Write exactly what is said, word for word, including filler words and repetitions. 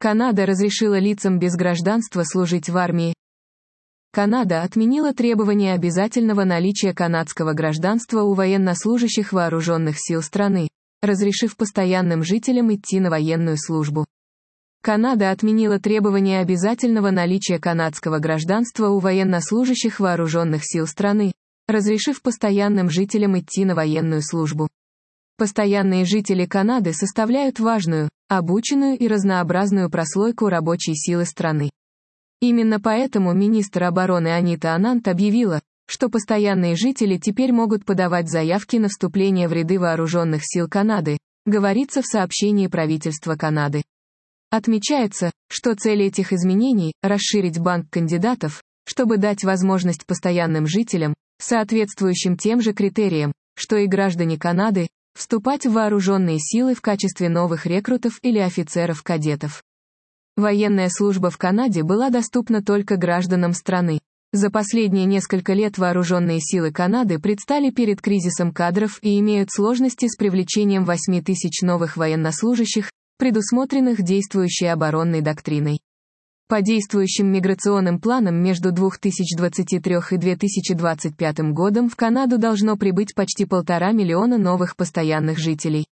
Канада разрешила лицам без гражданства служить в армии. Канада отменила требование обязательного наличия канадского гражданства у военнослужащих вооруженных сил страны, разрешив постоянным жителям идти на военную службу. Канада отменила требование обязательного наличия канадского гражданства у военнослужащих вооруженных сил страны, разрешив постоянным жителям идти на военную службу. Постоянные жители Канады составляют важную, обученную и разнообразную прослойку рабочей силы страны. Именно поэтому министр обороны Анита Анант объявила, что постоянные жители теперь могут подавать заявки на вступление в ряды вооруженных сил Канады, говорится в сообщении правительства Канады. Отмечается, что цель этих изменений – расширить банк кандидатов, чтобы дать возможность постоянным жителям, соответствующим тем же критериям, что и граждане Канады, вступать в вооруженные силы в качестве новых рекрутов или офицеров-кадетов. Военная служба в Канаде была доступна только гражданам страны. За последние несколько лет вооруженные силы Канады предстали перед кризисом кадров и имеют сложности с привлечением восьми тысяч новых военнослужащих, предусмотренных действующей оборонной доктриной. По действующим миграционным планам между две тысячи двадцать третьим и две тысячи двадцать пятым годом в Канаду должно прибыть почти полтора миллиона новых постоянных жителей.